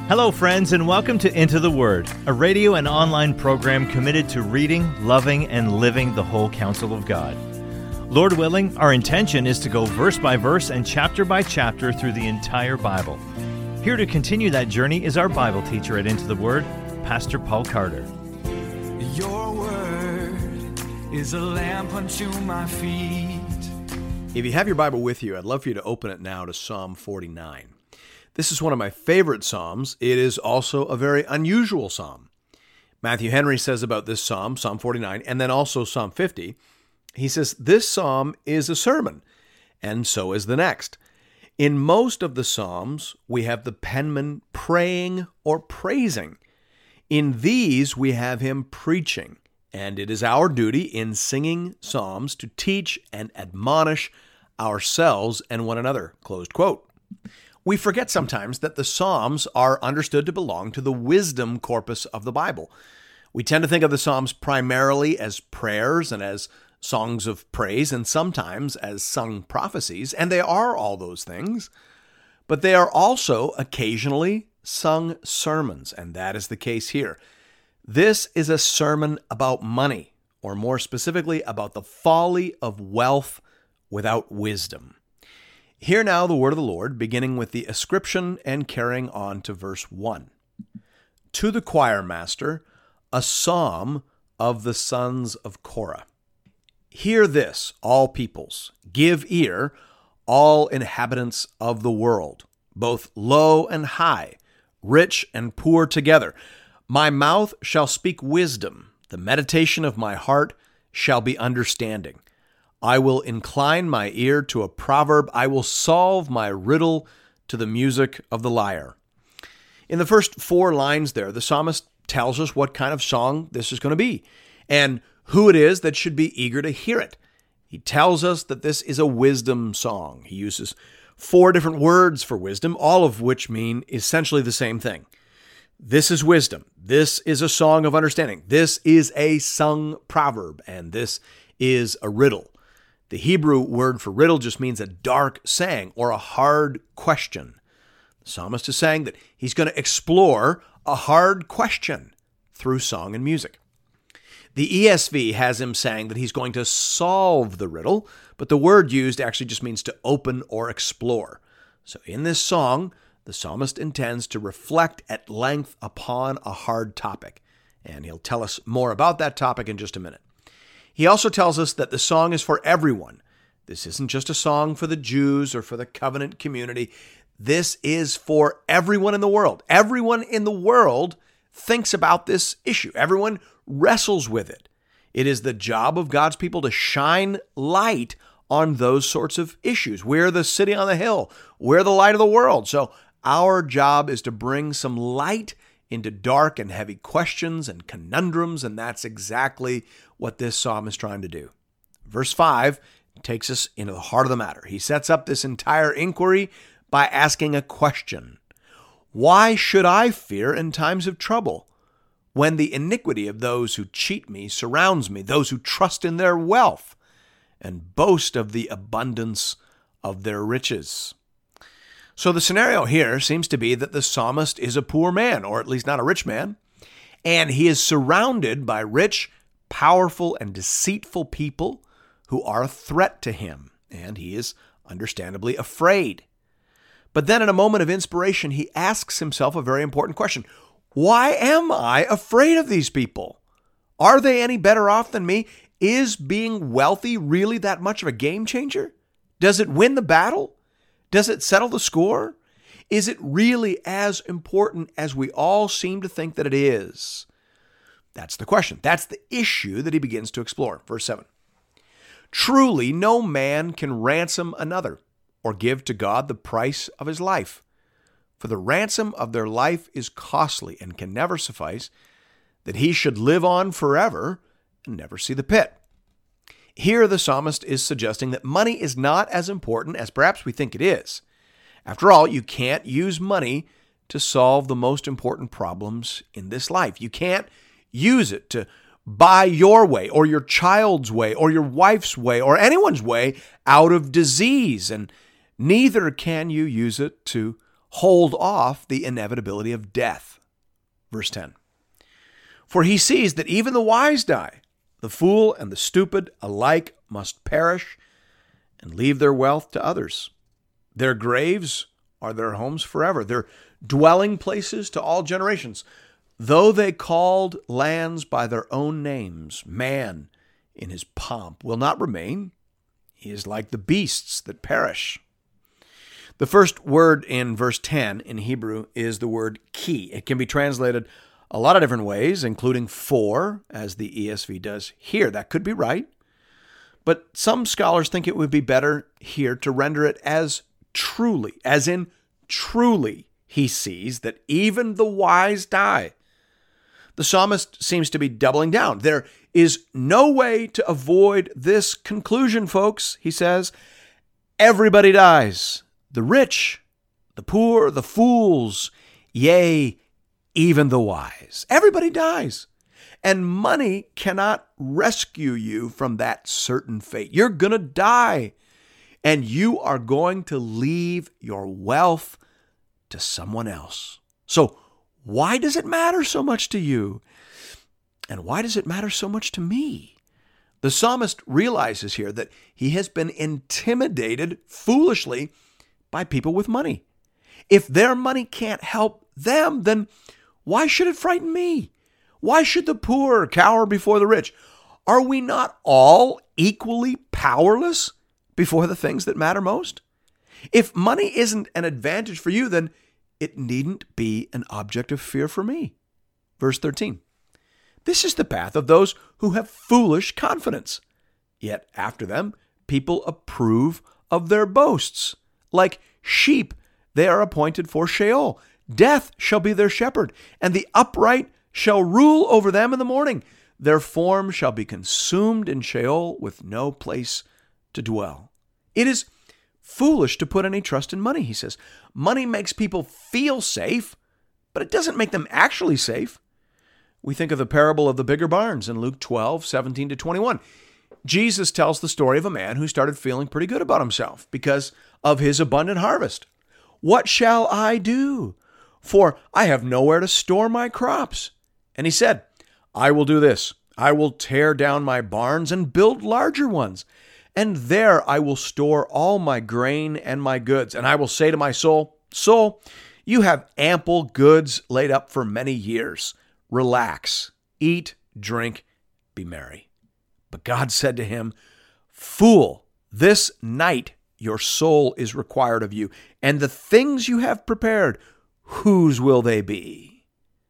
Hello, friends, and welcome to Into the Word, a radio and online program committed to reading, loving, and living the whole counsel of God. Lord willing, our intention is to go verse by verse and chapter by chapter through the entire Bible. Here to continue that journey is our Bible teacher at Into the Word, Pastor Paul Carter. Your word is a lamp unto my feet. If you have your Bible with you, I'd love for you to open it now to Psalm 49. This is one of my favorite psalms. It is also a very unusual psalm. Matthew Henry says about this psalm, Psalm 49, and then also Psalm 50, he says, this psalm is a sermon, and so is the next. In most of the psalms, we have the penman praying or praising. In these, we have him preaching, and it is our duty in singing psalms to teach and admonish ourselves and one another, closed quote. We forget sometimes that the Psalms are understood to belong to the wisdom corpus of the Bible. We tend to think of the Psalms primarily as prayers and as songs of praise, and sometimes as sung prophecies, and they are all those things, but they are also occasionally sung sermons, and that is the case here. This is a sermon about money, or more specifically, about the folly of wealth without wisdom. Hear now the word of the Lord, beginning with the ascription and carrying on to verse 1. To the choir master, a psalm of the sons of Korah. Hear this, all peoples. Give ear, all inhabitants of the world, both low and high, rich and poor together. My mouth shall speak wisdom. The meditation of my heart shall be understanding. I will incline my ear to a proverb. I will solve my riddle to the music of the lyre. In the first 4 lines there, the psalmist tells us what kind of song this is going to be and who it is that should be eager to hear it. He tells us that this is a wisdom song. He uses 4 different words for wisdom, all of which mean essentially the same thing. This is wisdom. This is a song of understanding. This is a sung proverb, and this is a riddle. The Hebrew word for riddle just means a dark saying or a hard question. The psalmist is saying that he's going to explore a hard question through song and music. The ESV has him saying that he's going to solve the riddle, but the word used actually just means to open or explore. So in this song, the psalmist intends to reflect at length upon a hard topic, and he'll tell us more about that topic in just a minute. He also tells us that the song is for everyone. This isn't just a song for the Jews or for the covenant community. This is for everyone in the world. Everyone in the world thinks about this issue. Everyone wrestles with it. It is the job of God's people to shine light on those sorts of issues. We're the city on the hill. We're the light of the world. So our job is to bring some light into dark and heavy questions and conundrums, and that's exactly what this psalm is trying to do. Verse 5 takes us into the heart of the matter. He sets up this entire inquiry by asking a question. Why should I fear in times of trouble, when the iniquity of those who cheat me surrounds me, those who trust in their wealth and boast of the abundance of their riches? So the scenario here seems to be that the psalmist is a poor man, or at least not a rich man, and he is surrounded by rich, powerful, and deceitful people who are a threat to him, and he is understandably afraid. But then in a moment of inspiration, he asks himself a very important question. Why am I afraid of these people? Are they any better off than me? Is being wealthy really that much of a game changer? Does it win the battle? Does it settle the score? Is it really as important as we all seem to think that it is? That's the question. That's the issue that he begins to explore. Verse 7. Truly, no man can ransom another or give to God the price of his life. For the ransom of their life is costly and can never suffice, that he should live on forever and never see the pit. Here the psalmist is suggesting that money is not as important as perhaps we think it is. After all, you can't use money to solve the most important problems in this life. You can't use it to buy your way or your child's way or your wife's way or anyone's way out of disease, and neither can you use it to hold off the inevitability of death. Verse 10. For he sees that even the wise die. The fool and the stupid alike must perish and leave their wealth to others. Their graves are their homes forever, their dwelling places to all generations. Though they called lands by their own names, man in his pomp will not remain. He is like the beasts that perish. The first word in verse 10 in Hebrew is the word ki. It can be translated a lot of different ways, including for, as the ESV does here. That could be right. But some scholars think it would be better here to render it as truly, as in truly he sees that even the wise die. The psalmist seems to be doubling down. There is no way to avoid this conclusion, folks, he says. Everybody dies. The rich, the poor, the fools, yea, even the wise. Everybody dies. And money cannot rescue you from that certain fate. You're going to die. And you are going to leave your wealth to someone else. So why does it matter so much to you? And why does it matter so much to me? The psalmist realizes here that he has been intimidated foolishly by people with money. If their money can't help them, then why should it frighten me? Why should the poor cower before the rich? Are we not all equally powerless before the things that matter most? If money isn't an advantage for you, then it needn't be an object of fear for me. Verse 13. This is the path of those who have foolish confidence. Yet after them, people approve of their boasts. Like sheep, they are appointed for Sheol. Death shall be their shepherd, and the upright shall rule over them in the morning. Their form shall be consumed in Sheol with no place to dwell. It is foolish to put any trust in money, he says. Money makes people feel safe, but it doesn't make them actually safe. We think of the parable of the bigger barns in Luke 12, 17 to 21. Jesus tells the story of a man who started feeling pretty good about himself because of his abundant harvest. What shall I do? For I have nowhere to store my crops. And he said, I will do this. I will tear down my barns and build larger ones. And there I will store all my grain and my goods. And I will say to my soul, Soul, you have ample goods laid up for many years. Relax, eat, drink, be merry. But God said to him, Fool, this night your soul is required of you, and the things you have prepared, whose will they be?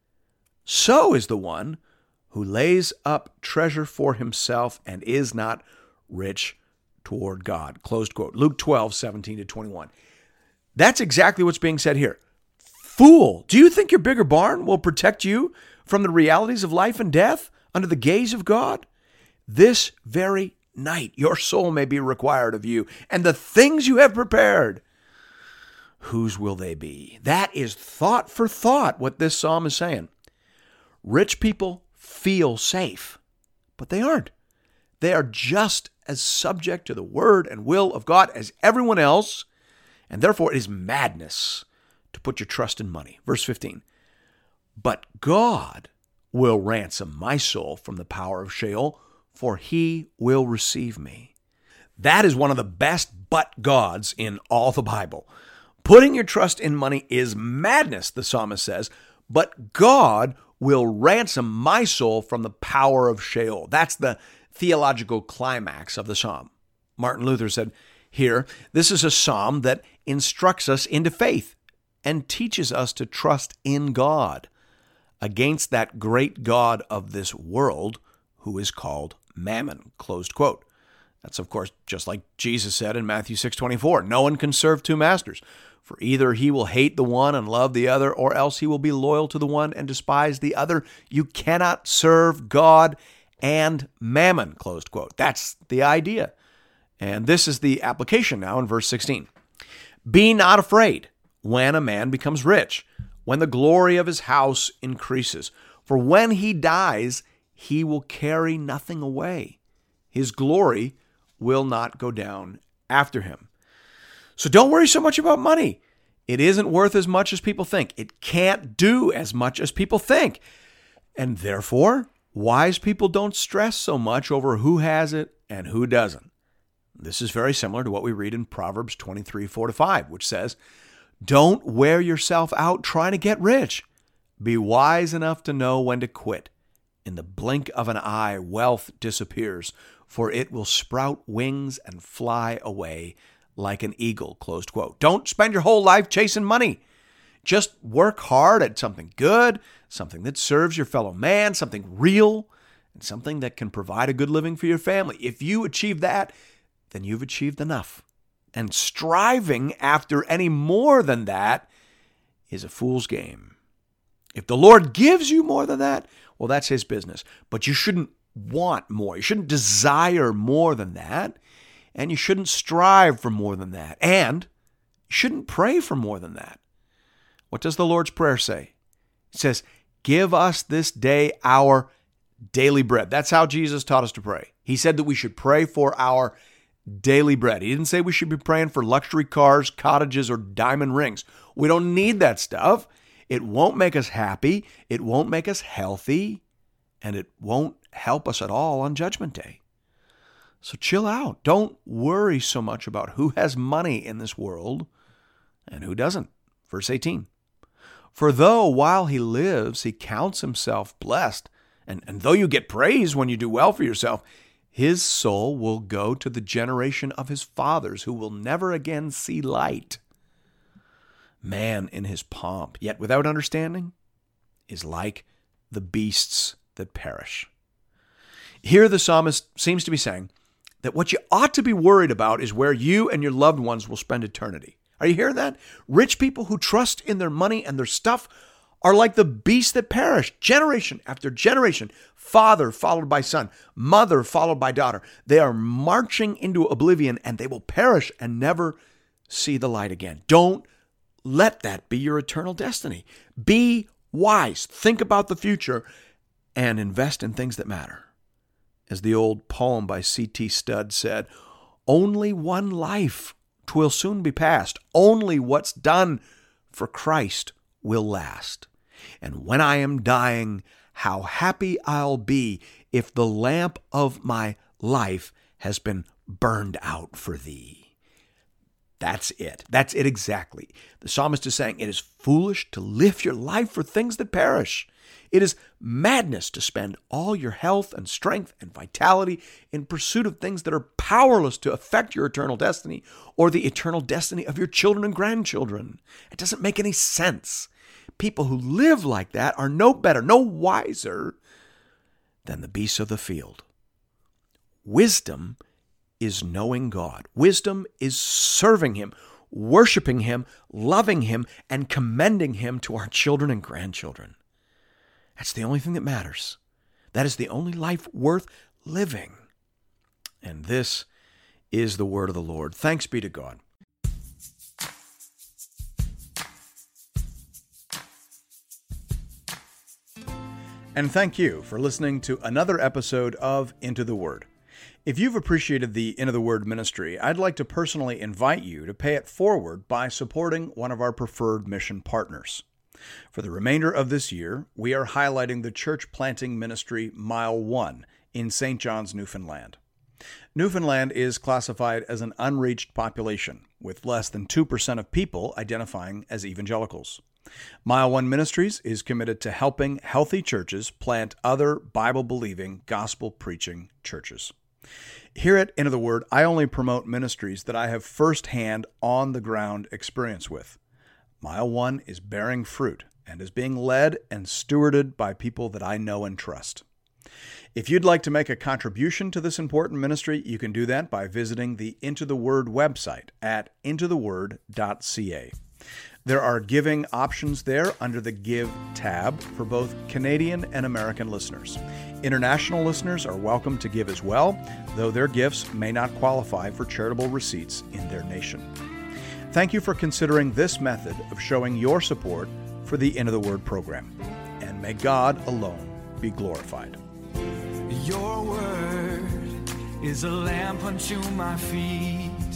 So is the one who lays up treasure for himself and is not rich toward God. Closed quote. Luke 12, 17 to 21. That's exactly what's being said here. Fool, do you think your bigger barn will protect you from the realities of life and death under the gaze of God? This very night your soul may be required of you, and the things you have prepared, whose will they be? That is thought for thought what this psalm is saying. Rich people feel safe, but they aren't. They are just as subject to the word and will of God as everyone else, and therefore it is madness to put your trust in money. Verse 15. But God will ransom my soul from the power of Sheol, for he will receive me. That is one of the best but gods in all the Bible. Putting your trust in money is madness, the psalmist says, but God will ransom my soul from the power of Sheol. That's the theological climax of the psalm. Martin Luther said here, this is a psalm that instructs us into faith and teaches us to trust in God against that great God of this world who is called Mammon, closed quote. That's, of course, just like Jesus said in Matthew 6:24, no one can serve two masters, for either he will hate the one and love the other, or else he will be loyal to the one and despise the other. You cannot serve God and Mammon, closed quote. That's the idea. And this is the application now in verse 16. Be not afraid when a man becomes rich, when the glory of his house increases. For when he dies, he will carry nothing away. His glory will not go down after him. So don't worry so much about money. It isn't worth as much as people think. It can't do as much as people think. And therefore, wise people don't stress so much over who has it and who doesn't. This is very similar to what we read in Proverbs 23:4-5, which says, "Don't wear yourself out trying to get rich. Be wise enough to know when to quit. In the blink of an eye, wealth disappears, for it will sprout wings and fly away like an eagle," closed quote. Don't spend your whole life chasing money. Just work hard at something good, something that serves your fellow man, something real, and something that can provide a good living for your family. If you achieve that, then you've achieved enough. And striving after any more than that is a fool's game. If the Lord gives you more than that, well, that's his business. But you shouldn't want more. You shouldn't desire more than that. And you shouldn't strive for more than that. And you shouldn't pray for more than that. What does the Lord's Prayer say? It says, "Give us this day our daily bread." That's how Jesus taught us to pray. He said that we should pray for our daily bread. He didn't say we should be praying for luxury cars, cottages, or diamond rings. We don't need that stuff. It won't make us happy. It won't make us healthy. And it won't help us at all on Judgment Day. So chill out. Don't worry so much about who has money in this world and who doesn't. Verse 18. "For though while he lives, he counts himself blessed, and though you get praise when you do well for yourself, his soul will go to the generation of his fathers who will never again see light. Man in his pomp, yet without understanding, is like the beasts that perish." Here the psalmist seems to be saying that what you ought to be worried about is where you and your loved ones will spend eternity. Are you hearing that? Rich people who trust in their money and their stuff are like the beasts that perish, generation after generation, father followed by son, mother followed by daughter. They are marching into oblivion, and they will perish and never see the light again. Don't let that be your eternal destiny. Be wise. Think about the future and invest in things that matter. As the old poem by C.T. Studd said, "Only one life, 'twill soon be past. Only what's done for Christ will last. And when I am dying, how happy I'll be if the lamp of my life has been burned out for thee." That's it. That's it exactly. The psalmist is saying it is foolish to live your life for things that perish. It is madness to spend all your health and strength and vitality in pursuit of things that are powerless to affect your eternal destiny or the eternal destiny of your children and grandchildren. It doesn't make any sense. People who live like that are no better, no wiser than the beasts of the field. Wisdom is knowing God. Wisdom is serving him, worshiping him, loving him, and commending him to our children and grandchildren. That's the only thing that matters. That is the only life worth living. And this is the word of the Lord. Thanks be to God. And thank you for listening to another episode of Into the Word. If you've appreciated the Into the Word ministry, I'd like to personally invite you to pay it forward by supporting one of our preferred mission partners. For the remainder of this year, we are highlighting the church planting ministry Mile 1 in St. John's, Newfoundland. Newfoundland is classified as an unreached population, with less than 2% of people identifying as evangelicals. Mile 1 Ministries is committed to helping healthy churches plant other Bible-believing, gospel-preaching churches. Here at Into the Word, I only promote ministries that I have firsthand, on-the-ground experience with. Mile 1 is bearing fruit and is being led and stewarded by people that I know and trust. If you'd like to make a contribution to this important ministry, you can do that by visiting the Into the Word website at intotheword.ca. There are giving options there under the Give tab for both Canadian and American listeners. International listeners are welcome to give as well, though their gifts may not qualify for charitable receipts in their nation. Thank you for considering this method of showing your support for the Into the Word program. And may God alone be glorified. Your word is a lamp unto my feet